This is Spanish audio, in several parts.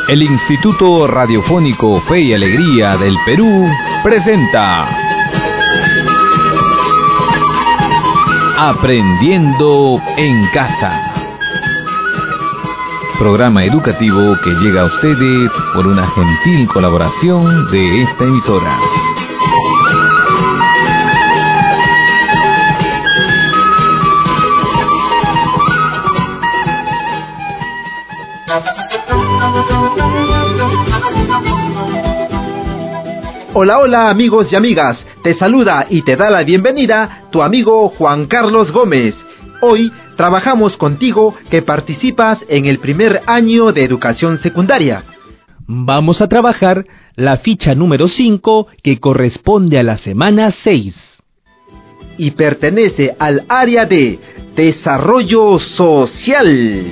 El Instituto Radiofónico Fe y Alegría del Perú presenta Aprendiendo en Casa. Programa educativo que llega a ustedes por una gentil colaboración de esta emisora. Hola, hola amigos y amigas, te saluda y te da la bienvenida tu amigo Juan Carlos Gómez. Hoy trabajamos contigo que participas en el primer año de educación secundaria. Vamos a trabajar la ficha número 5 que corresponde a la semana 6. Y pertenece al área de desarrollo social.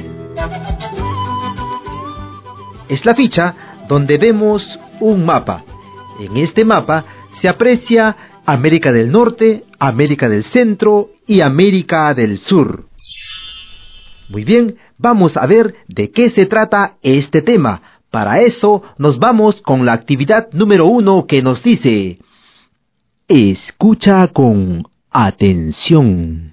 Es la ficha donde vemos un mapa. En este mapa se aprecia América del Norte, América del Centro y América del Sur. Muy bien, vamos a ver de qué se trata este tema. Para eso nos vamos con la actividad número 1 que nos dice: escucha con atención.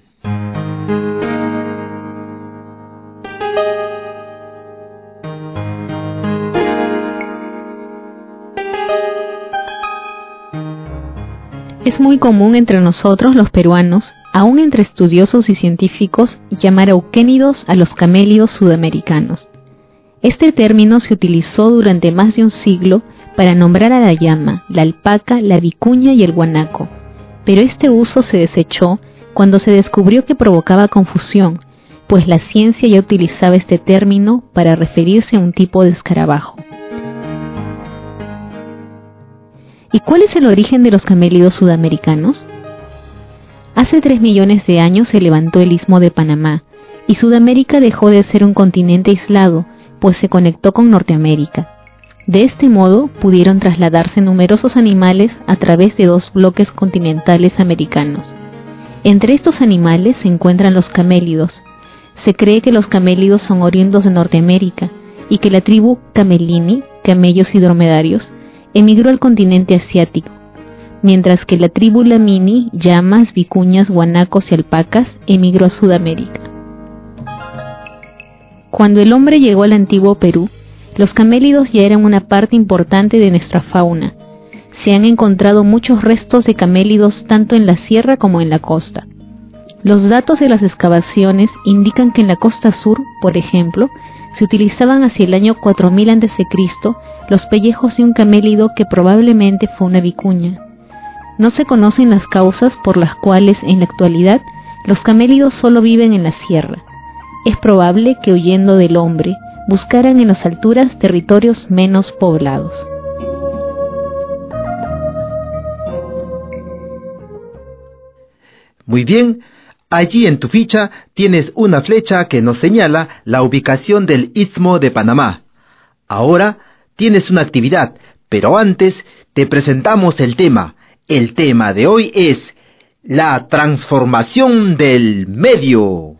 Es muy común entre nosotros los peruanos, aún entre estudiosos y científicos, llamar euquénidos a los camélidos sudamericanos. Este término se utilizó durante más de un siglo para nombrar a la llama, la alpaca, la vicuña y el guanaco, pero este uso se desechó cuando se descubrió que provocaba confusión, pues la ciencia ya utilizaba este término para referirse a un tipo de escarabajo. ¿Y cuál es el origen de los camélidos sudamericanos? Hace 3 millones de años se levantó el Istmo de Panamá, y Sudamérica dejó de ser un continente aislado, pues se conectó con Norteamérica. De este modo pudieron trasladarse numerosos animales a través de 2 bloques continentales americanos. Entre estos animales se encuentran los camélidos. Se cree que los camélidos son oriundos de Norteamérica, y que la tribu Camelini, camellos y dromedarios, emigró al continente asiático, mientras que la tribu Lamini, llamas, vicuñas, guanacos y alpacas, emigró a Sudamérica. Cuando el hombre llegó al antiguo Perú, los camélidos ya eran una parte importante de nuestra fauna. Se han encontrado muchos restos de camélidos tanto en la sierra como en la costa. Los datos de las excavaciones indican que en la costa sur, por ejemplo, se utilizaban hacia el año 4000 a.C. los pellejos de un camélido que probablemente fue una vicuña. No se conocen las causas por las cuales en la actualidad los camélidos solo viven en la sierra. Es probable que huyendo del hombre buscaran en las alturas territorios menos poblados. Muy bien, allí en tu ficha tienes una flecha que nos señala la ubicación del Istmo de Panamá. Ahora tienes una actividad, pero antes te presentamos el tema. El tema de hoy es la transformación del medio.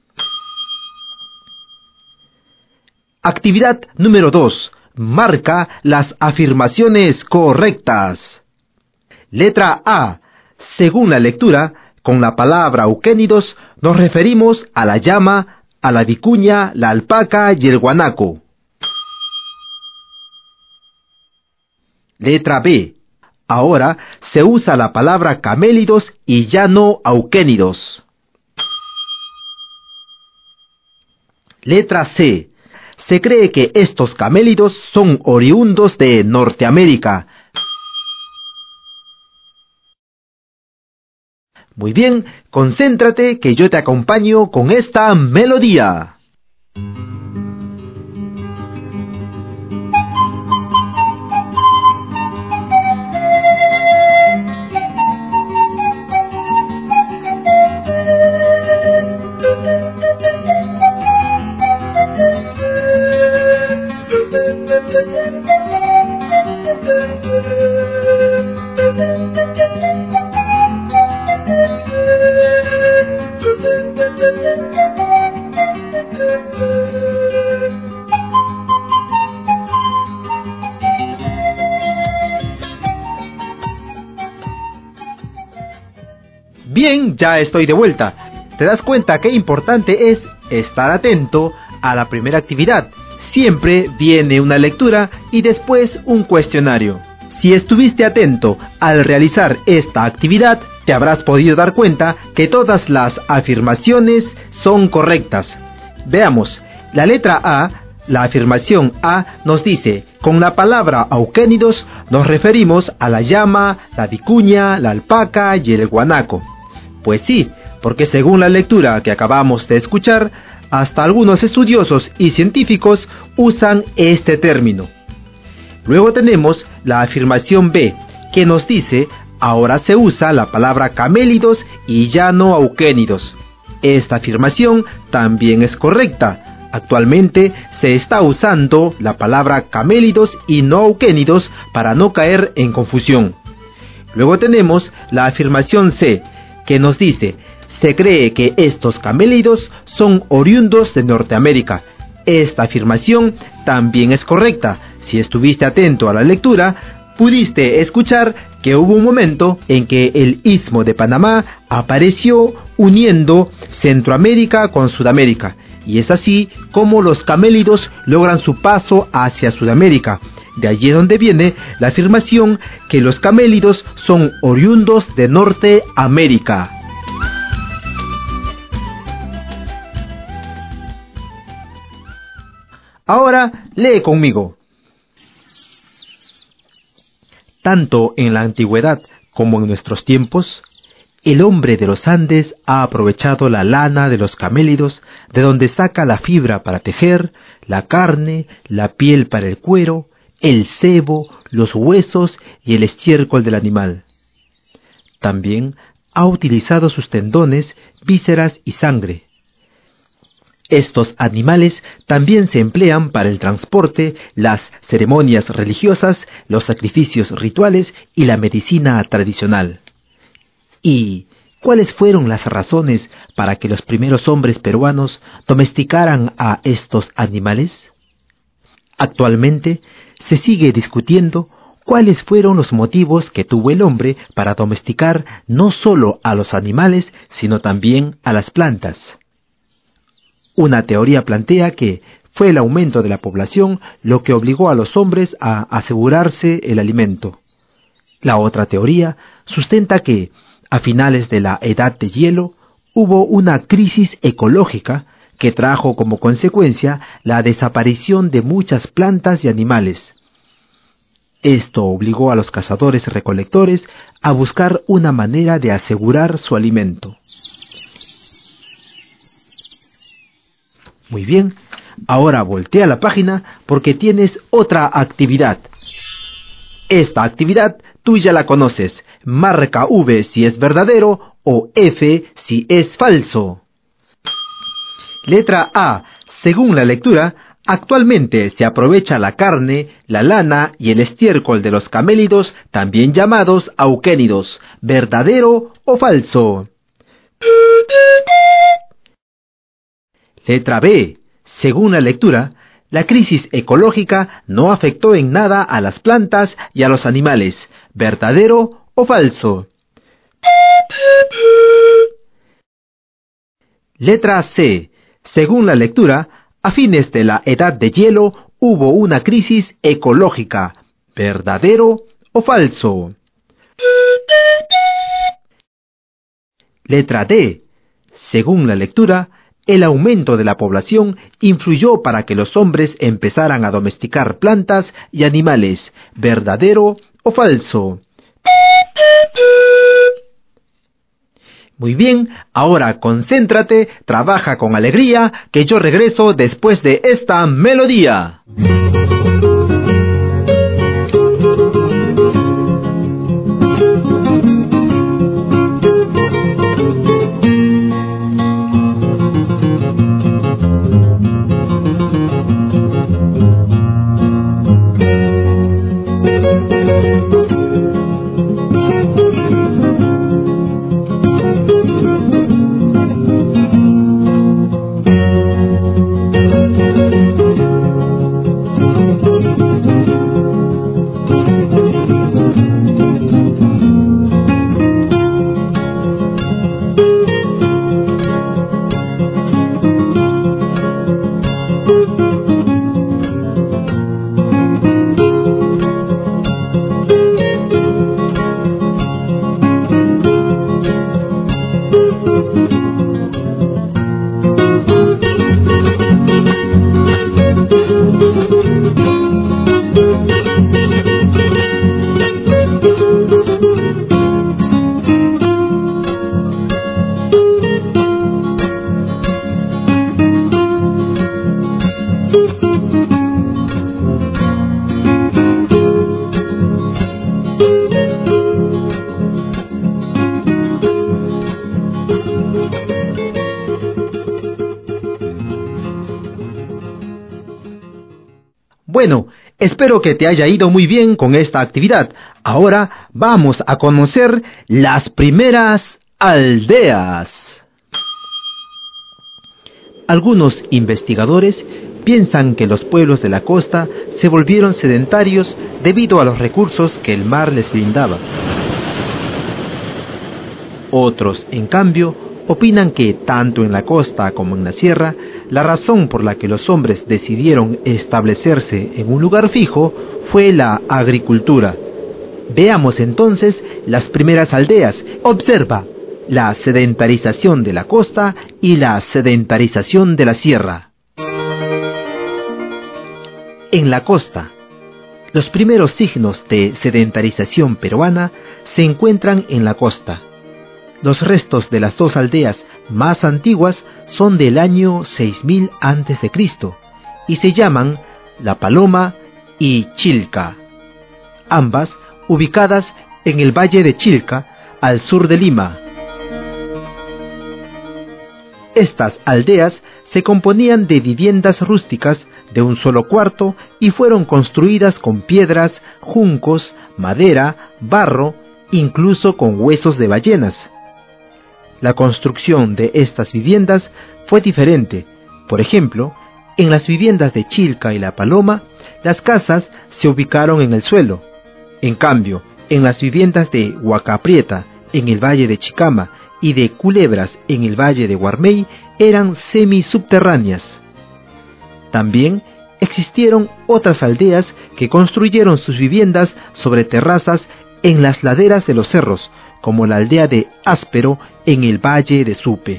Actividad número 2. Marca las afirmaciones correctas. Letra A. Según la lectura, con la palabra euquénidos nos referimos a la llama, a la vicuña, la alpaca y el guanaco. Letra B. Ahora se usa la palabra camélidos y ya no euquénidos. Letra C. Se cree que estos camélidos son oriundos de Norteamérica. Muy bien, concéntrate que yo te acompaño con esta melodía. Bien, ya estoy de vuelta. ¿Te das cuenta qué importante es estar atento a la primera actividad? Siempre viene una lectura y después un cuestionario. Si estuviste atento al realizar esta actividad, te habrás podido dar cuenta que todas las afirmaciones son correctas. Veamos, la letra A, la afirmación A nos dice: con la palabra auquénidos nos referimos a la llama, la vicuña, la alpaca y el guanaco. Pues sí, porque según la lectura que acabamos de escuchar, hasta algunos estudiosos y científicos usan este término. Luego tenemos la afirmación B, que nos dice: ahora se usa la palabra camélidos y ya no auquénidos. Esta afirmación también es correcta. Actualmente se está usando la palabra camélidos y no auquénidos para no caer en confusión. Luego tenemos la afirmación C, que nos dice: se cree que estos camélidos son oriundos de Norteamérica. Esta afirmación también es correcta. Si estuviste atento a la lectura, pudiste escuchar que hubo un momento en que el Istmo de Panamá apareció uniendo Centroamérica con Sudamérica, y es así como los camélidos logran su paso hacia Sudamérica. De allí es donde viene la afirmación que los camélidos son oriundos de Norteamérica. Ahora lee conmigo. Tanto en la antigüedad como en nuestros tiempos, el hombre de los Andes ha aprovechado la lana de los camélidos, de donde saca la fibra para tejer, la carne, la piel para el cuero, el sebo, los huesos y el estiércol del animal. También ha utilizado sus tendones, vísceras y sangre. Estos animales también se emplean para el transporte, las ceremonias religiosas, los sacrificios rituales y la medicina tradicional. ¿Y cuáles fueron las razones para que los primeros hombres peruanos domesticaran a estos animales? Actualmente se sigue discutiendo cuáles fueron los motivos que tuvo el hombre para domesticar no solo a los animales, sino también a las plantas. Una teoría plantea que fue el aumento de la población lo que obligó a los hombres a asegurarse el alimento. La otra teoría sustenta que, a finales de la Edad de Hielo, hubo una crisis ecológica que trajo como consecuencia la desaparición de muchas plantas y animales. Esto obligó a los cazadores-recolectores a buscar una manera de asegurar su alimento. Muy bien, ahora voltea la página porque tienes otra actividad. Esta actividad tú ya la conoces. Marca V si es verdadero o F si es falso. Letra A. Según la lectura, actualmente se aprovecha la carne, la lana y el estiércol de los camélidos, también llamados auquénidos. ¿Verdadero o falso? Letra B. Según la lectura, la crisis ecológica no afectó en nada a las plantas y a los animales. ¿Verdadero o falso? Letra C. Según la lectura, a fines de la Edad de Hielo hubo una crisis ecológica. ¿Verdadero o falso? Letra D. Según la lectura, el aumento de la población influyó para que los hombres empezaran a domesticar plantas y animales. ¿Verdadero o falso? Muy bien, ahora concéntrate, trabaja con alegría, que yo regreso después de esta melodía. Bueno, espero que te haya ido muy bien con esta actividad. Ahora vamos a conocer las primeras aldeas. Algunos investigadores piensan que los pueblos de la costa se volvieron sedentarios debido a los recursos que el mar les brindaba. Otros, en cambio, opinan que tanto en la costa como en la sierra, la razón por la que los hombres decidieron establecerse en un lugar fijo fue la agricultura. Veamos entonces las primeras aldeas. Observa la sedentarización de la costa y la sedentarización de la sierra. En la costa, los primeros signos de sedentarización peruana se encuentran en la costa. Los restos de las dos aldeas más antiguas son del año 6000 a.C. y se llaman La Paloma y Chilca, ambas ubicadas en el valle de Chilca, al sur de Lima. Estas aldeas se componían de viviendas rústicas de un solo cuarto y fueron construidas con piedras, juncos, madera, barro, incluso con huesos de ballenas. La construcción de estas viviendas fue diferente. Por ejemplo, en las viviendas de Chilca y La Paloma, las casas se ubicaron en el suelo. En cambio, en las viviendas de Huacaprieta, en el valle de Chicama, y de Culebras, en el valle de Guarmey, eran semisubterráneas. También existieron otras aldeas que construyeron sus viviendas sobre terrazas en las laderas de los cerros, como la aldea de Áspero en el valle de Supe.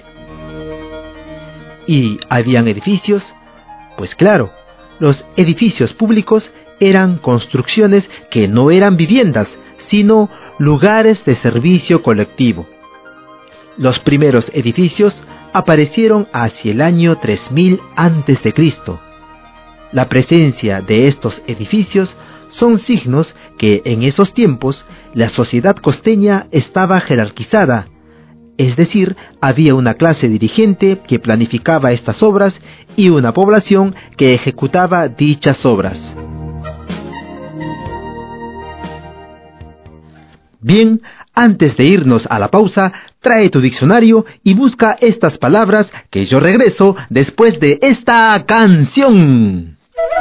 ¿Y habían edificios? Pues claro, los edificios públicos eran construcciones que no eran viviendas, sino lugares de servicio colectivo. Los primeros edificios aparecieron hacia el año 3000 a.C. La presencia de estos edificios son signos que en esos tiempos la sociedad costeña estaba jerarquizada, es decir, había una clase dirigente que planificaba estas obras y una población que ejecutaba dichas obras. Bien, antes de irnos a la pausa, trae tu diccionario y busca estas palabras que yo regreso después de esta canción.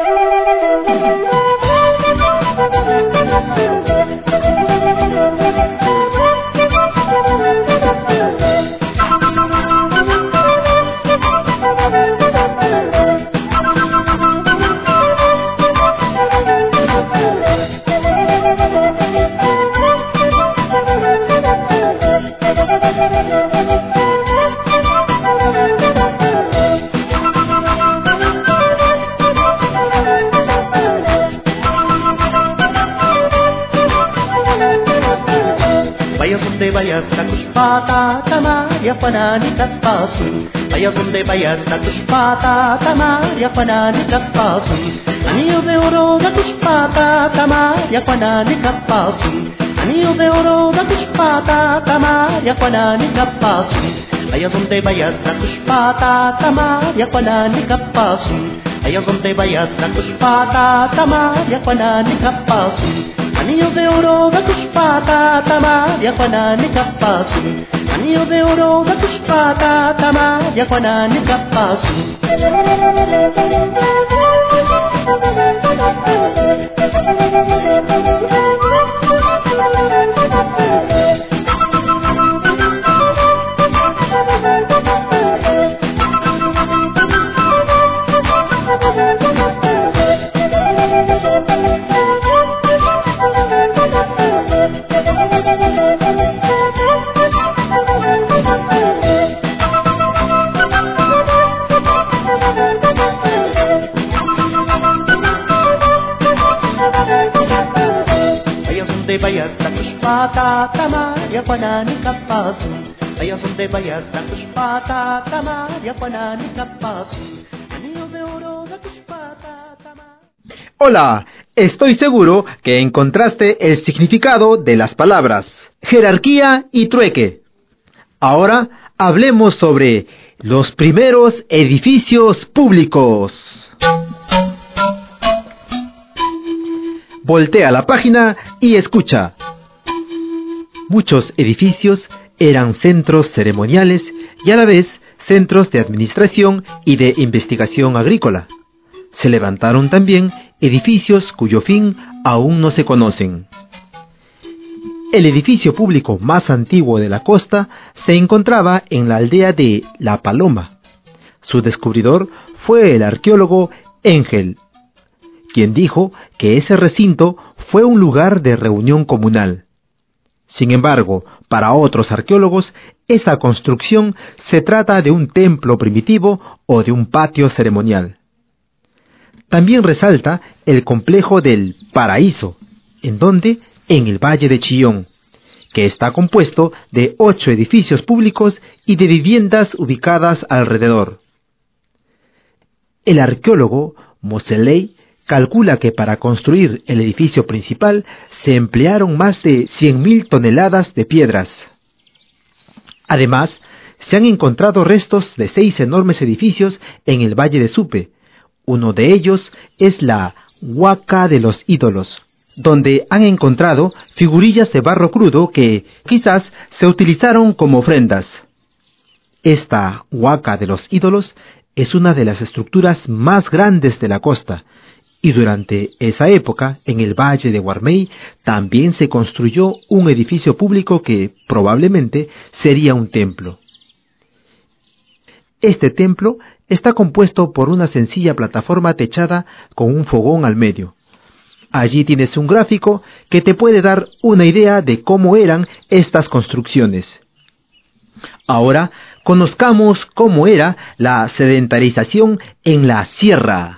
Vayas takushpata tamaria panani katpasu. Vayas donde vayas takushpata tamaria panani katpasu. Anillo de oro takushpata tamaria panani katpasu. Anillo de oro takushpata tamaria panani katpasu. Vayas donde vayas takushpata tamaria panani katpasu. Vayas donde vayas takushpata tamaria panani katpasu. Anillo de oro da kushpata tamaria panani kapasu. Anillo de oro da kushpata tamaria panani kapasu. Vayas takushpata tamaria panani kapasu. Vayas donde vayas takushpata tamaria panani kapasu. Anillo de oro takushpata tamaria. Hola, estoy seguro que encontraste el significado de las palabras jerarquía y trueque. Ahora hablemos sobre los primeros edificios públicos. Voltea la página y escucha. Muchos edificios eran centros ceremoniales y a la vez centros de administración y de investigación agrícola. Se levantaron también edificios cuyo fin aún no se conocen. El edificio público más antiguo de la costa se encontraba en la aldea de La Paloma. Su descubridor fue el arqueólogo Engel, quien dijo que ese recinto fue un lugar de reunión comunal. Sin embargo, para otros arqueólogos, esa construcción se trata de un templo primitivo o de un patio ceremonial. También resalta el complejo del Paraíso, en el Valle de Chillón, que está compuesto de 8 edificios públicos y de viviendas ubicadas alrededor. El arqueólogo Moseley calcula que para construir el edificio principal se emplearon más de 100.000 toneladas de piedras. Además, se han encontrado restos de 6 enormes edificios en el Valle de Supe. Uno de ellos es la Huaca de los Ídolos, donde han encontrado figurillas de barro crudo que quizás se utilizaron como ofrendas. Esta Huaca de los Ídolos es una de las estructuras más grandes de la costa, y durante esa época, en el Valle de Guarmey, también se construyó un edificio público que probablemente sería un templo. Este templo está compuesto por una sencilla plataforma techada con un fogón al medio. Allí tienes un gráfico que te puede dar una idea de cómo eran estas construcciones. Ahora, conozcamos cómo era la sedentarización en la sierra.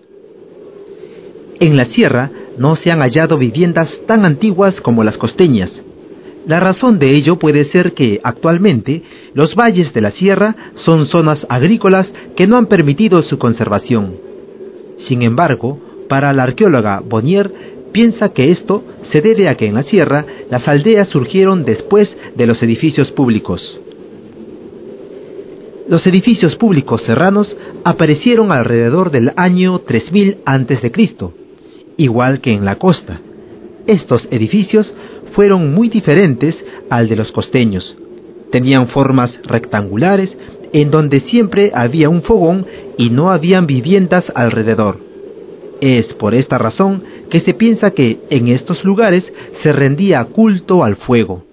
En la sierra no se han hallado viviendas tan antiguas como las costeñas. La razón de ello puede ser que actualmente los valles de la sierra son zonas agrícolas que no han permitido su conservación. Sin embargo, para la arqueóloga Bonnier, piensa que esto se debe a que en la sierra las aldeas surgieron después de los edificios públicos. Los edificios públicos serranos aparecieron alrededor del año 3000 a.C., igual que en la costa. Estos edificios fueron muy diferentes al de los costeños. Tenían formas rectangulares en donde siempre había un fogón y no habían viviendas alrededor. Es por esta razón que se piensa que en estos lugares se rendía culto al fuego.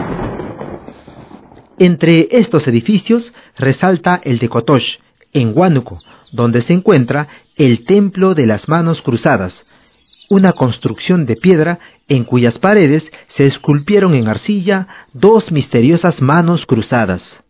Entre estos edificios resalta el de Cotox, en Huánuco, donde se encuentra el Templo de las Manos Cruzadas, una construcción de piedra en cuyas paredes se esculpieron en arcilla 2 misteriosas manos cruzadas.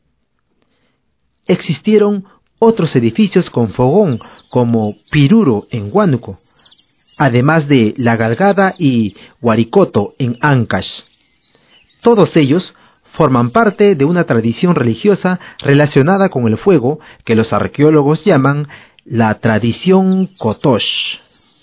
Existieron otros edificios con fogón, como Piruro en Huánuco, además de La Galgada y Huaricoto en Ancash. Todos ellos forman parte de una tradición religiosa relacionada con el fuego que los arqueólogos llaman la tradición Cotox.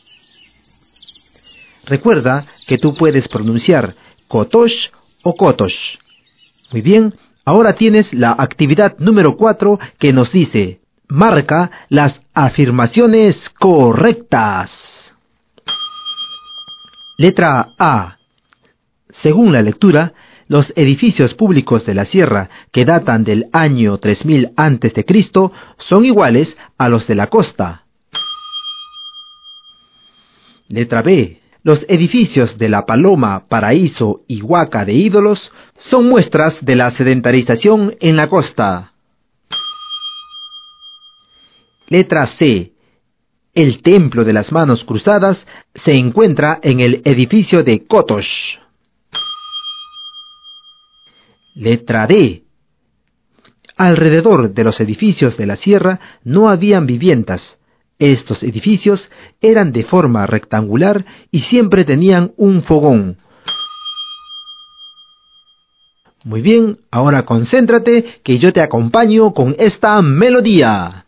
Recuerda que tú puedes pronunciar Cotox o Cotox. Muy bien, ahora tienes la actividad número 4 que nos dice: marca las afirmaciones correctas. Letra A. Según la lectura, los edificios públicos de la sierra que datan del año 3000 a.C. son iguales a los de la costa. Letra B. Los edificios de La Paloma, Paraíso y Huaca de Ídolos son muestras de la sedentarización en la costa. Letra C. El Templo de las Manos Cruzadas se encuentra en el edificio de Cotox. Letra D. Alrededor de los edificios de la sierra no habían viviendas. Estos edificios eran de forma rectangular y siempre tenían un fogón. Muy bien, ahora concéntrate que yo te acompaño con esta melodía.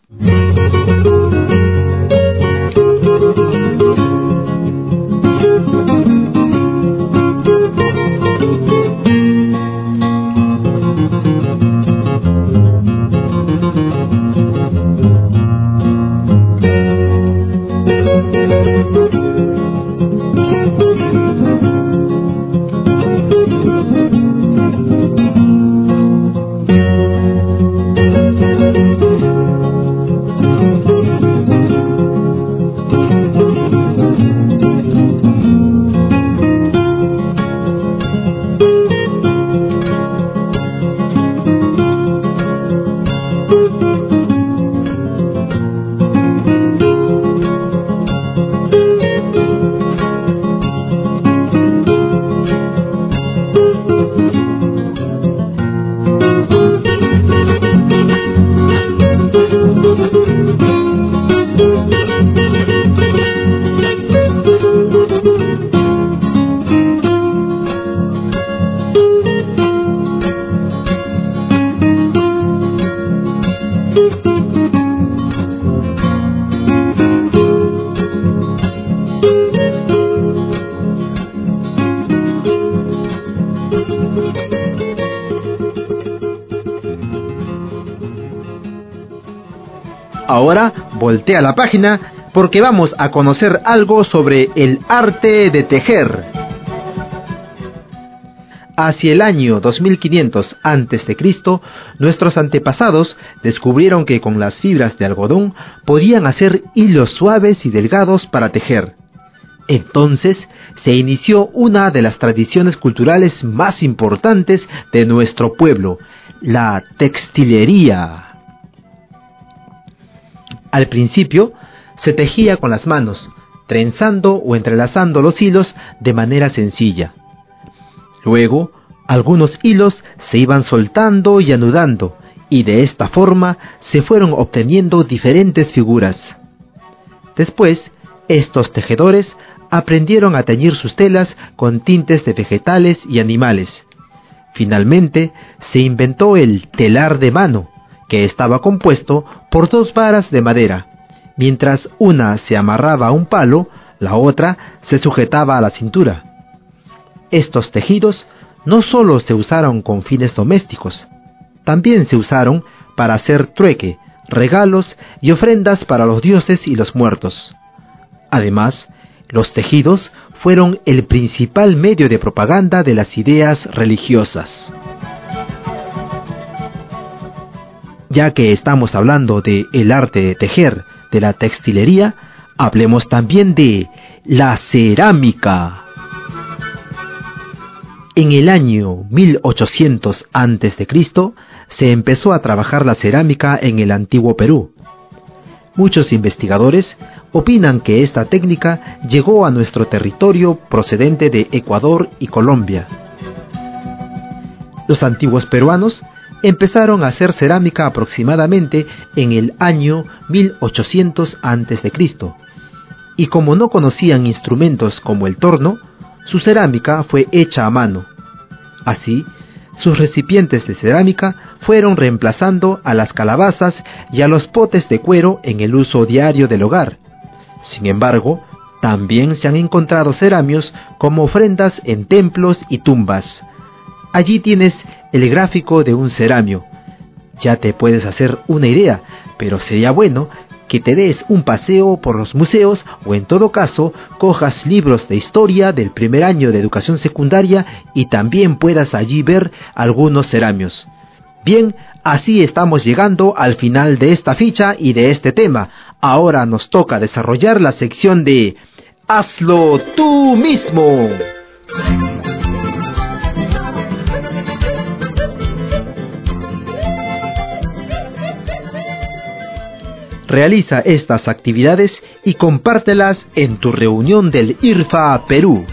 Ahora voltea la página porque vamos a conocer algo sobre el arte de tejer. Hacia el año 2500 a.C., nuestros antepasados descubrieron que con las fibras de algodón podían hacer hilos suaves y delgados para tejer. Entonces se inició una de las tradiciones culturales más importantes de nuestro pueblo, la textilería. Al principio se tejía con las manos, trenzando o entrelazando los hilos de manera sencilla. Luego, algunos hilos se iban soltando y anudando, y de esta forma se fueron obteniendo diferentes figuras. Después, estos tejedores aprendieron a teñir sus telas con tintes de vegetales y animales. Finalmente, se inventó el telar de mano, que estaba compuesto por 2 varas de madera. Mientras una se amarraba a un palo, la otra se sujetaba a la cintura. Estos tejidos no solo se usaron con fines domésticos, también se usaron para hacer trueque, regalos y ofrendas para los dioses y los muertos. Además, los tejidos fueron el principal medio de propaganda de las ideas religiosas. Ya que estamos hablando de el arte de tejer, de la textilería, hablemos también de la cerámica. En el año 1800 a.C. se empezó a trabajar la cerámica en el antiguo Perú. Muchos investigadores opinan que esta técnica llegó a nuestro territorio procedente de Ecuador y Colombia. Los antiguos peruanos empezaron a hacer cerámica aproximadamente en el año 1800 a.C. y como no conocían instrumentos como el torno, su cerámica fue hecha a mano. Así, sus recipientes de cerámica fueron reemplazando a las calabazas y a los potes de cuero en el uso diario del hogar. Sin embargo, también se han encontrado ceramios como ofrendas en templos y tumbas. Allí tienes el gráfico de un ceramio. Ya te puedes hacer una idea, pero sería bueno que te des un paseo por los museos o en todo caso cojas libros de historia del primer año de educación secundaria y también puedas allí ver algunos ceramios. Bien, así estamos llegando al final de esta ficha y de este tema. Ahora nos toca desarrollar la sección de ¡Hazlo tú mismo! Realiza estas actividades y compártelas en tu reunión del IRFA Perú.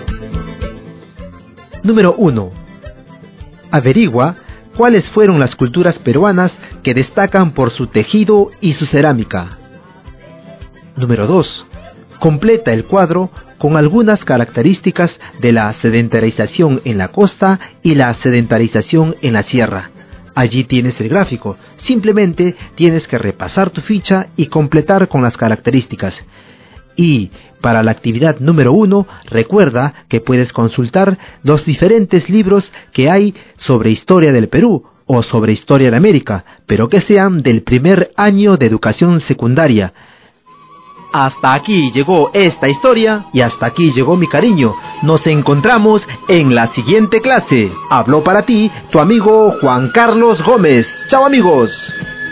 Número 1. Averigua cuáles fueron las culturas peruanas que destacan por su tejido y su cerámica. Número 2. Completa el cuadro con algunas características de la sedentarización en la costa y la sedentarización en la sierra. Allí tienes el gráfico, simplemente tienes que repasar tu ficha y completar con las características. Y para la actividad número 1, recuerda que puedes consultar los diferentes libros que hay sobre historia del Perú o sobre historia de América, pero que sean del primer año de educación secundaria. Hasta aquí llegó esta historia y hasta aquí llegó mi cariño. Nos encontramos en la siguiente clase. Habló para ti tu amigo Juan Carlos Gómez. ¡Chao, amigos!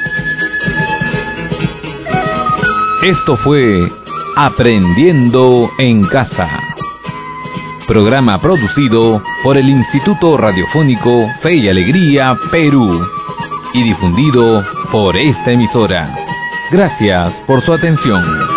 Esto fue Aprendiendo en Casa. Programa producido por el Instituto Radiofónico Fe y Alegría Perú y difundido por esta emisora. Gracias por su atención.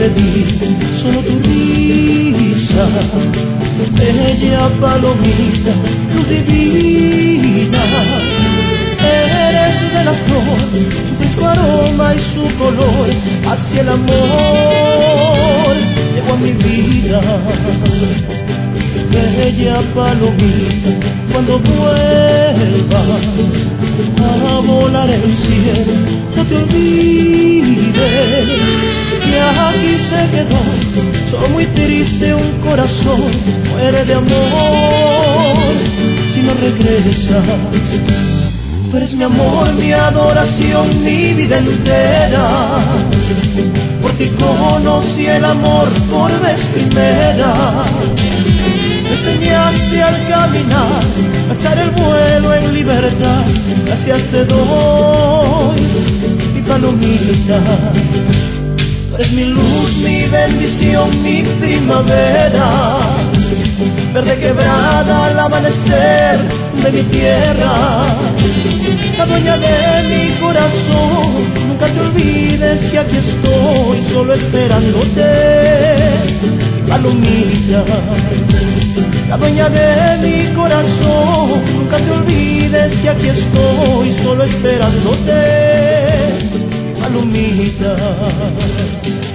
pedí solo tu risa, bella palomita, luz divina. Eres de la flor, su fresco aroma y su color, hacia el amor llegó a mi vida. Bella palomita, cuando vuelvas a volar el cielo, no te olvides que aquí se quedó, solo muy triste un corazón, muere de amor si no regresas. Tú eres mi amor, mi adoración, mi vida entera. Por ti conocí el amor por vez primera. Me enseñaste al caminar, a alzar el vuelo en libertad. Gracias te doy, mi palomita. Tú eres mi luz, mi bendición, mi primavera. Verde quebrada al amanecer de mi tierra. La dueña de mi corazón, nunca te olvides que aquí estoy solo esperándote, palomita. La dueña de mi corazón, nunca te olvides que aquí estoy solo esperándote, palomita.